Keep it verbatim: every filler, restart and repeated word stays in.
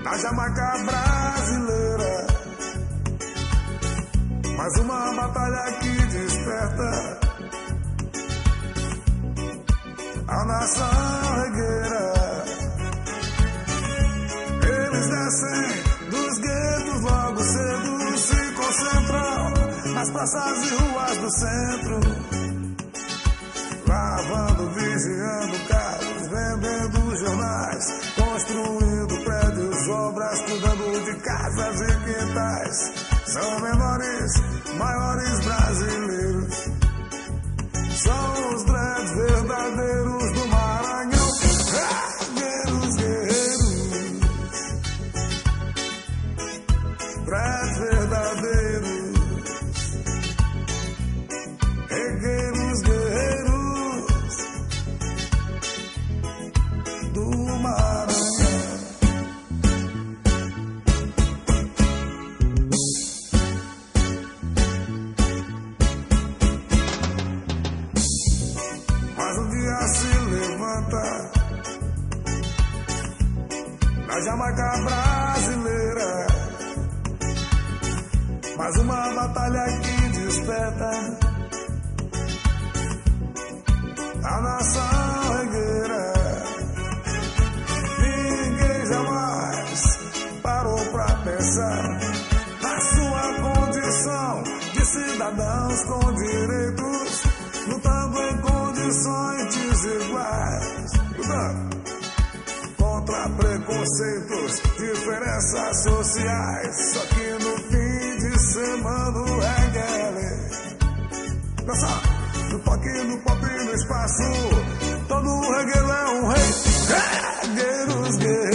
na Jamaica brasileira. Mais uma batalha que desperta a nação regueira. Eles descem dos guetos logo cedo, se concentram nas praças e ruas do centro, lavando, vigiando carros, vendendo jornais, construindo prédios, obras, cuidando de casas e quintais. São menores, maiores brasileiros, são os dreads verdadeiros do Maranhão. Guerreiros, guerreiros, dreads verdadeiros, regueiros, guerreiros do Maranhão. Se levanta na Jamaica brasileira, mais uma batalha que desperta a nação regueira. Ninguém jamais parou pra pensar na sua condição de cidadãos com direitos, lutando em condições desiguais, lutando contra preconceitos, diferenças sociais. Só que no fim de semana o reggae, dança no toque, no pop, no espaço, todo reggae é um rei. Regueiros, guerreiros,